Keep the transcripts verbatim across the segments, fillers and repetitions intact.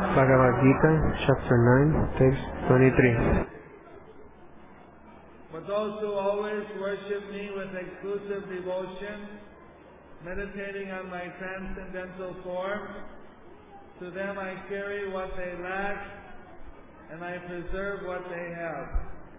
Bhagavad Gita, chapter nine, text twenty-three. But those who always worship me with exclusive devotion, meditating on my transcendental form, to them I carry what they lack, and I preserve what they have.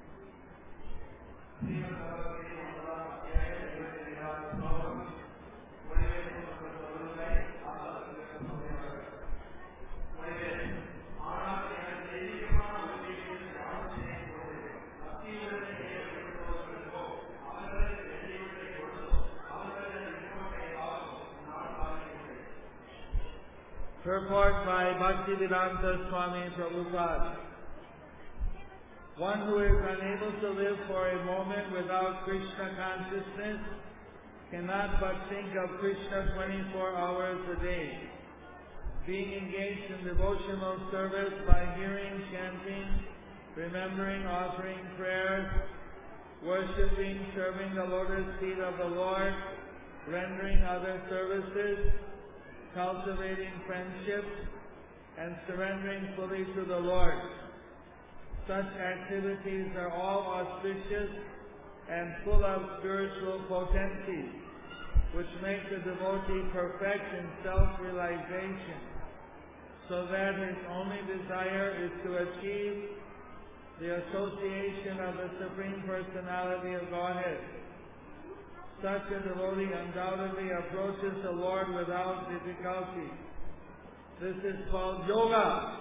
Purport by Bhaktivedanta Swami Prabhupada. One who is unable to live for a moment without Krishna consciousness cannot but think of Krishna twenty-four hours a day. Being engaged in devotional service by hearing, chanting, remembering, offering prayers, worshipping, serving the lotus feet of the Lord, rendering other services, cultivating friendships, and surrendering fully to the Lord. Such activities are all auspicious and full of spiritual potency, which make the devotee perfect in self-realization, so that his only desire is to achieve the association of the Supreme Personality of Godhead. Such a devotee undoubtedly approaches the Lord without difficulty. This is called yoga.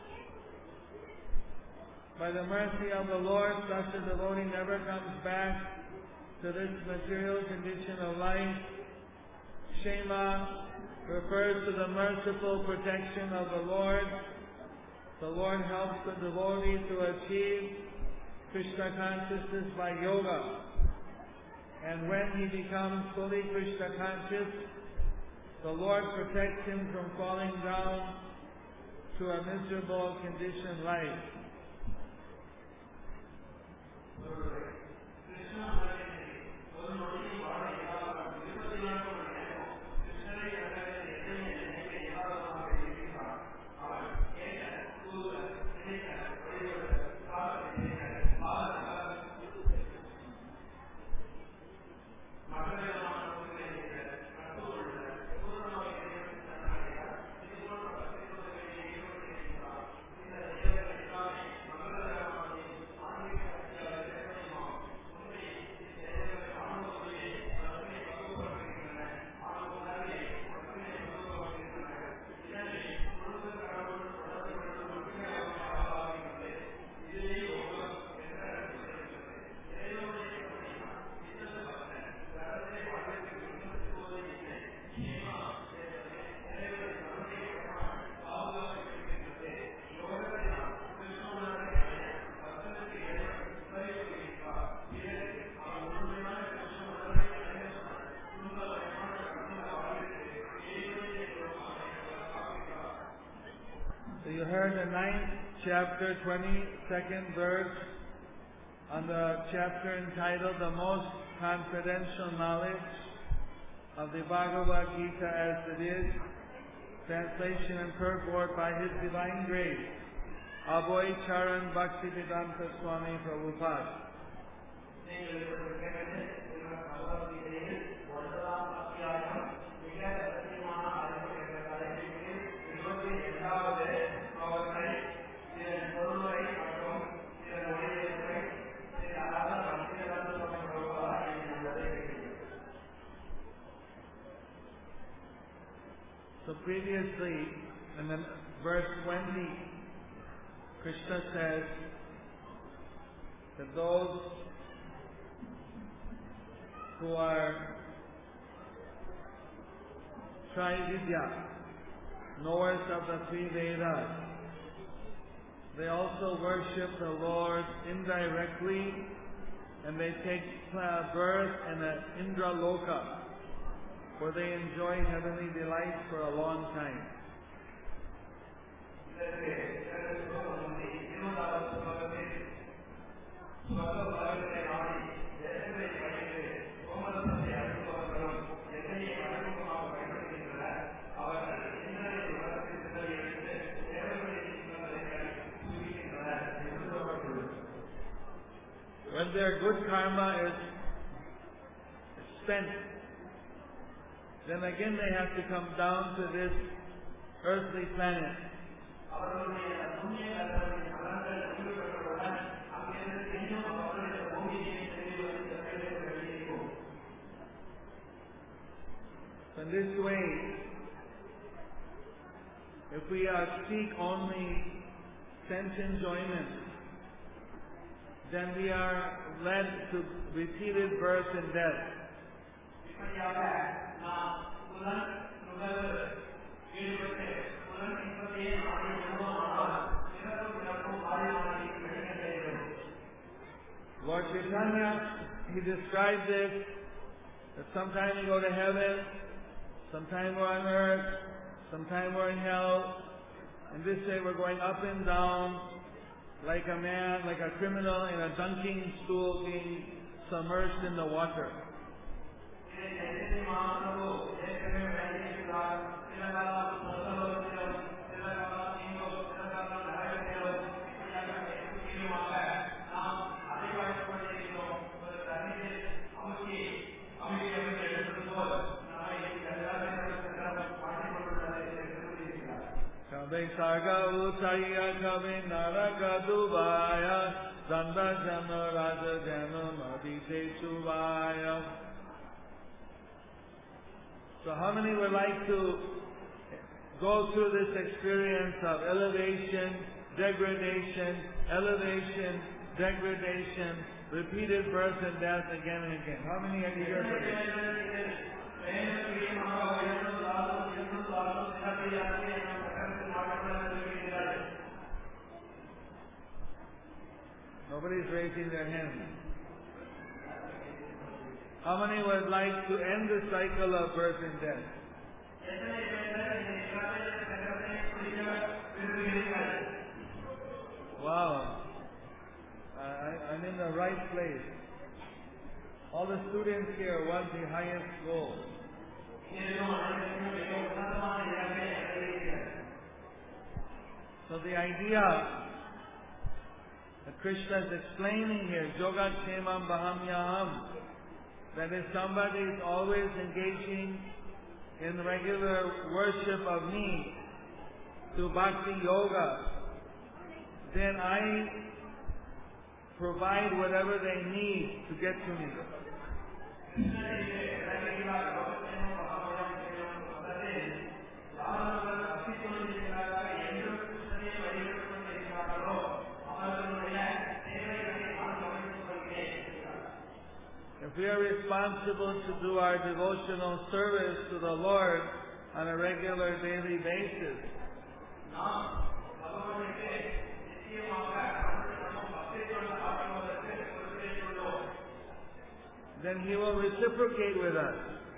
By the mercy of the Lord, such a devotee never comes back to this material condition of life. Shema refers to the merciful protection of the Lord. The Lord helps the devotee to achieve Krishna consciousness by yoga. And when he becomes fully Krishna conscious, the Lord protects him from falling down to a miserable conditioned life. You heard the ninth chapter, twenty-second verse on the chapter entitled The Most Confidential Knowledge of the Bhagavad Gita as It Is, translation and purport by His Divine Grace, Abhay Charan Bhaktivedanta Swami Prabhupada. So previously, in the verse twenty, Krishna says that those who are Trividya, knowers of the three Vedas, they also worship the Lord indirectly, and they take birth in an Indra Loka, where they enjoy heavenly delights for a long time. when their good karma is spent, then again they have to come down to this earthly planet. In this way, if we uh, seek only sense enjoyment, then we are led to repeated birth and death. Lord Chaitanya, he described this, that sometime we go to heaven, sometime we're on earth, sometime we're in hell. In this way we're going up and down like a man, like a criminal in a dunking stool being submerged in the water. Sarga Utaya Kavi Naraka Dubaya Zanda Jana Raja Jana Madite Shuvaya. So how many would like to go through this experience of elevation, degradation, elevation, degradation, repeated birth and death again and again? How many are eager for this? Nobody's raising their hand. How many would like to end the cycle of birth and death? Wow. I, I'm in the right place. All the students here want the highest goal. So the idea that Krishna is explaining here, Yoga Kshemam Bahamyaham, that if somebody is always engaging in regular worship of me through Bhakti Yoga, then I provide whatever they need to get to me. If we are responsible to do our devotional service to the Lord on a regular daily basis, then He will reciprocate with us.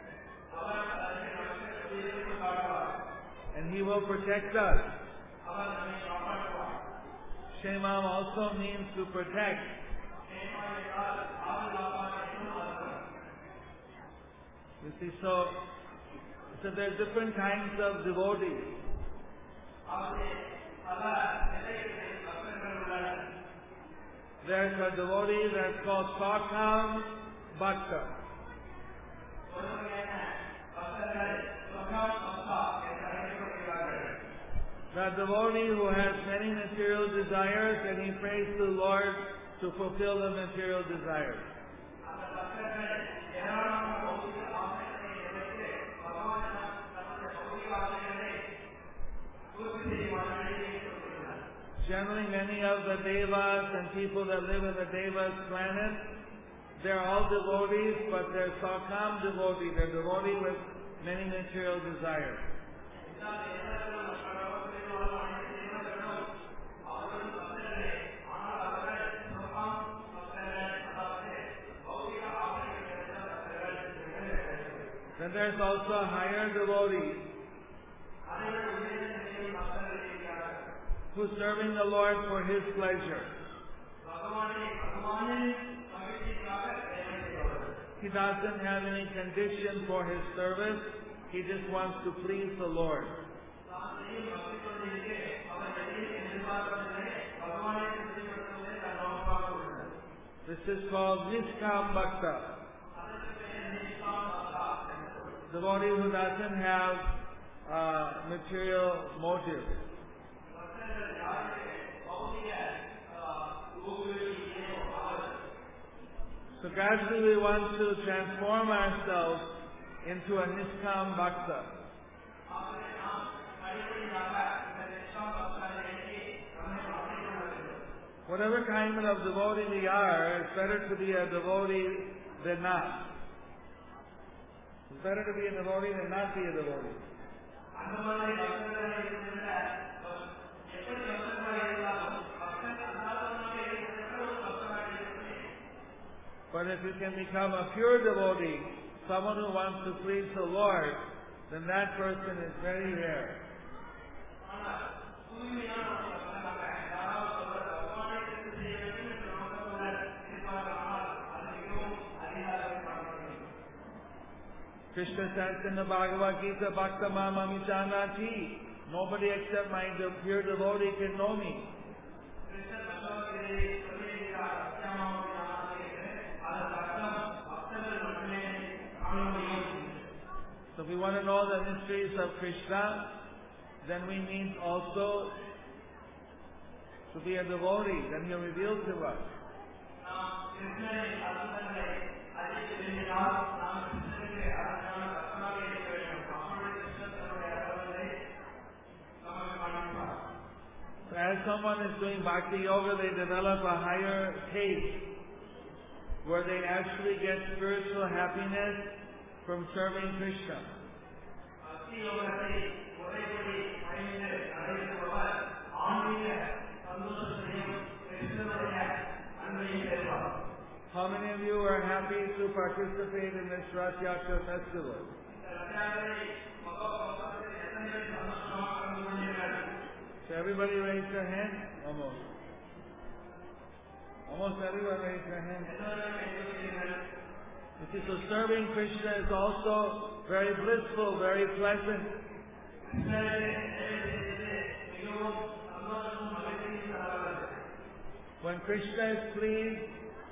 And He will protect us. Kshemam also means to protect. You see, so, so there are different kinds of devotees. There's a devotee that's called Sakam Bhakta. The devotee who has many material desires and he prays to the Lord to fulfill the material desires. Generally, many of the devas and people that live in the devas planet, they're all devotees, but they're Sakam devotee. They're devotee with many material desires. Then there's also higher devotees who's serving the Lord for His pleasure. He doesn't have any condition for his service. He just wants to please the Lord. This is called Niskam Bhakta. Devotee who doesn't have uh, material motive. So gradually we want to transform ourselves into a Niskam Bhakta. Whatever kind of devotee we are, it's better to be a devotee than not. It's better to be a devotee than not be a devotee. But if you can become a pure devotee, someone who wants to please the Lord, then that person is very rare. Krishna says in the Bhagavad Gita, Bhakta Mam Amijanati, nobody except my pure devotee can know me. So if we want to know the mysteries of Krishna, then we need also to be a devotee, then He'll reveal to us. So as someone is doing Bhakti Yoga, they develop a higher taste where they actually get spiritual happiness from serving Krishna. How many of you are happy to participate in this Rath Yatra festival? So everybody raise their hand? Almost. Almost everyone raise their hand. You see, so serving Krishna is also very blissful, very pleasant. When Krishna is pleased,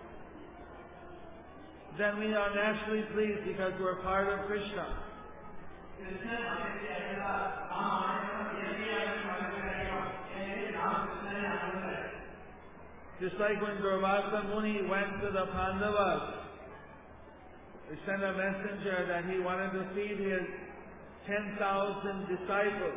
then we are naturally pleased because we're part of Krishna. Just like when Durvasa Muni went to the Pandavas, he sent a messenger that he wanted to feed his ten thousand disciples.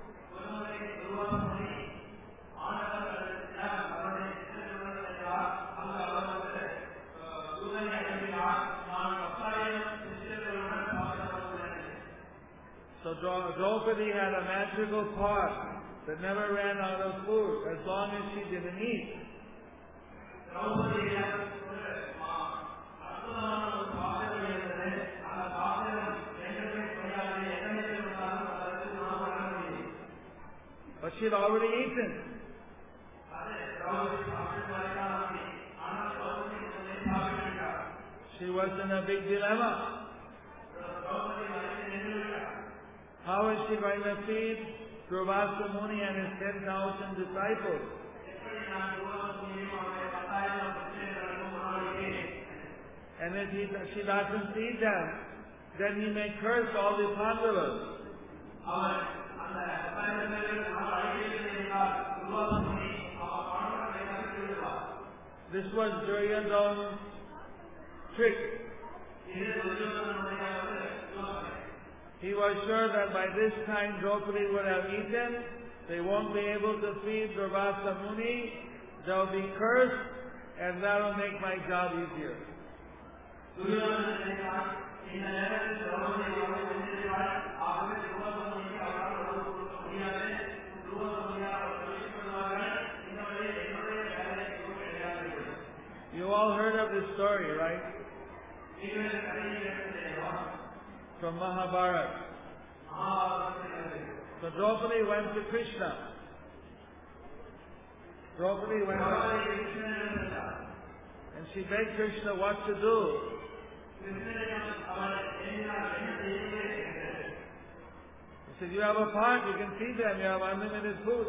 So Draupadi had a magical pot that never ran out of food as long as she didn't eat. But she had already eaten. She was in a big dilemma. How is she going to feed Durvasa Muni and his ten thousand disciples? And if he, she doesn't feed them, then he may curse all the Pandavas. This was Duryodhana's trick. He was sure that by this time Draupadi would have eaten, they won't be able to feed Durvasa Muni, they'll be cursed, and that'll make my job easier. You all heard of this story, right? From Mahabharata. So Draupadi went to Krishna. Draupadi went to Krishna. And she begged Krishna what to do. He said, you have a pot, you can feed them, you have unlimited food.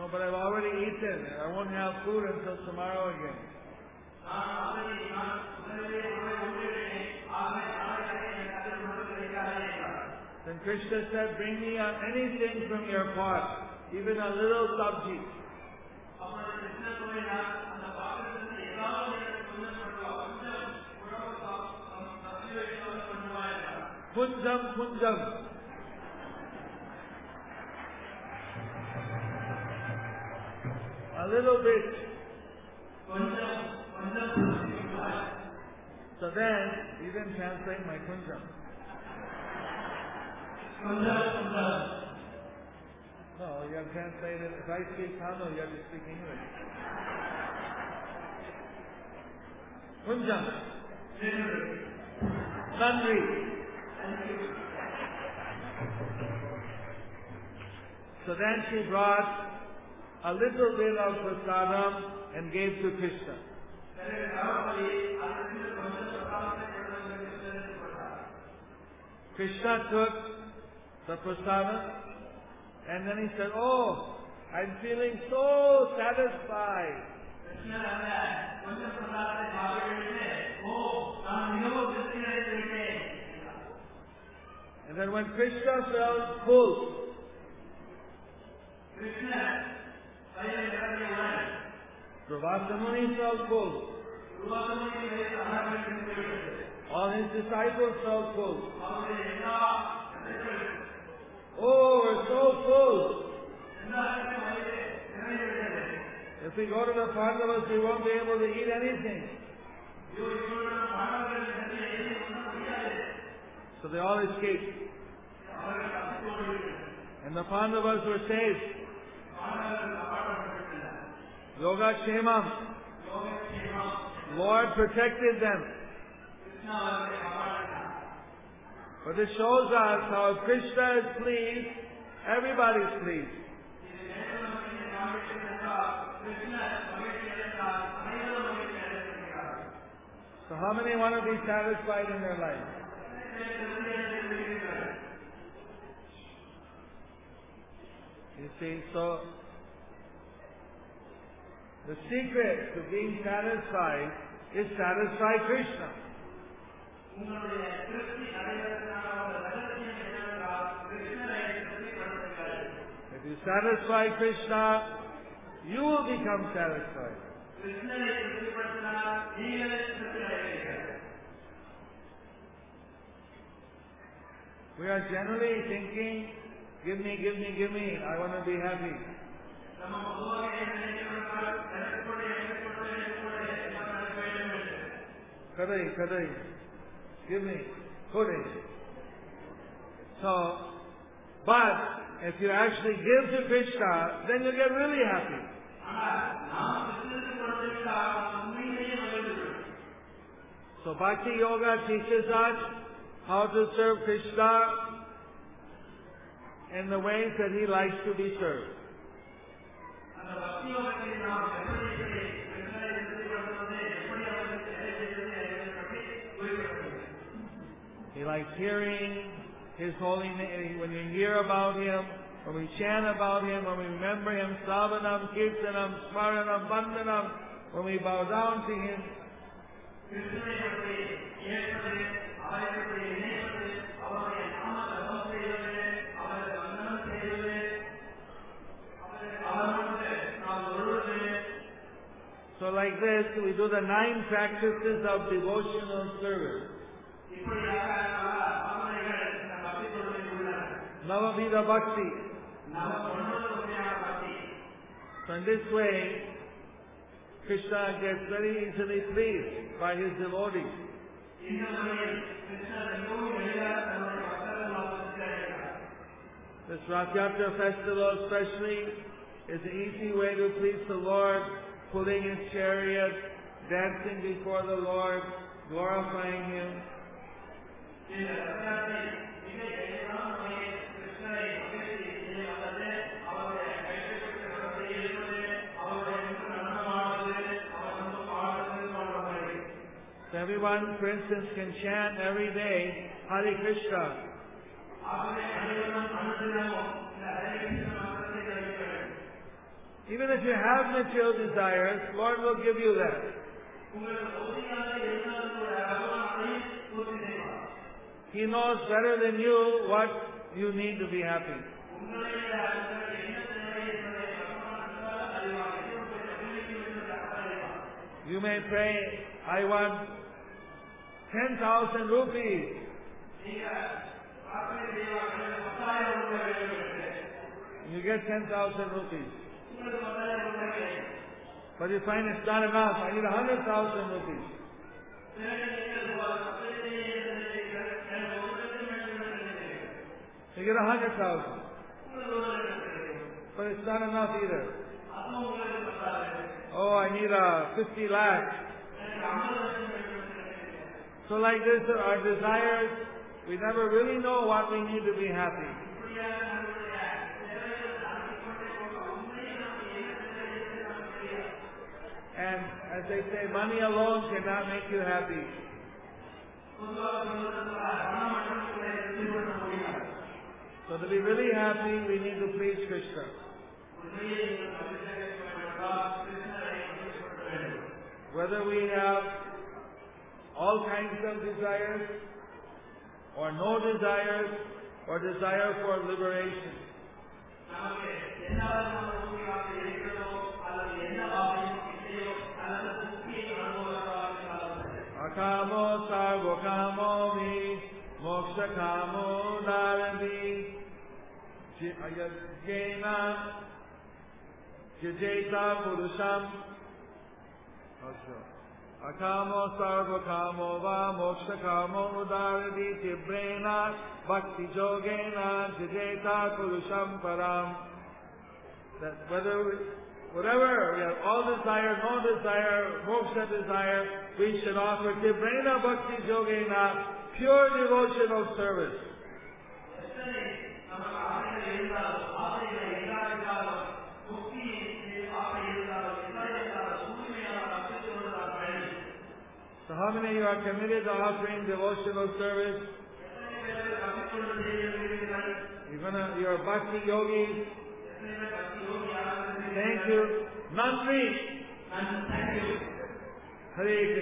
No, but I've already eaten. I won't have food until tomorrow again. Then Krishna said, bring me anything from your pot, even a little sabji. Kunjam, kunjam. A little bit. So then, you didn't translate my kunjam. No, you have translated, if I speak Tamil, you have to speak English. Kunjam. Nandri. So then she brought a little bit of prasadam and gave to Krishna. Krishna took the prasadam and then he said, oh, I'm feeling so satisfied. And then when Krishna felt full, Durvasa Muni felt full. All his disciples felt full. Oh, we're so full. If we go to the Pandavas, we won't be able to eat anything. So they all escaped. And the Pandavas were saved. Yoga Kshemam. Lord protected them. But this shows us how if Krishna is pleased, everybody's pleased. So how many want to be satisfied in their life? You see, so the secret to being satisfied is satisfy Krishna. If you satisfy Krishna, you will become satisfied. We are generally thinking, give me, give me, give me, I want to be happy. Kadai, kadai, give me, kodai. So, but if you actually give to Krishna, then you get really happy. So Bhakti Yoga teaches us how to serve Krishna in the ways that He likes to be served. He likes hearing His holy name. When you hear about Him, when we chant about Him, when we remember Him, Savanam, Kirtanam, Smaranam, Vandanam, when we bow down to Him, so like this, we do the nine practices of devotional service. Navavida Bhakti. So in this way, Krishna gets very easily pleased by his devotees. This Rath Yatra festival especially is an easy way to please the Lord, pulling his chariot, dancing before the Lord, glorifying Him. So everyone, for instance, can chant every day, Hare Krishna. Even if you have material desires, Lord will give you that. He knows better than you what you need to be happy. You may pray, I want ten thousand rupees. You get ten thousand rupees. But you find it's not enough. I need a hundred thousand rupees. You get a hundred thousand. But it's not enough either. Oh, I need a fifty lakhs. So like this, our desires, we never really know what we need to be happy. And as they say, money alone cannot make you happy. So to be really happy, we need to please Krishna. Whether we have all kinds of desires, or no desires, or desire for liberation. Akamo sarvo kamo mi, moksha kamo narami, jena jajeta purusham. Akamo sarva kamo va moksha kamo udaradi tibrena bhakti jogena jajeta purusham param. That whether we, whatever we have, all desire, no desire, moksha desire, we should offer tibrena bhakti jogena, pure devotional service. So how many of you are committed to offering devotional service? You're gonna, you're a bhakti yogi. Thank you. Nandri. Hare Krishna.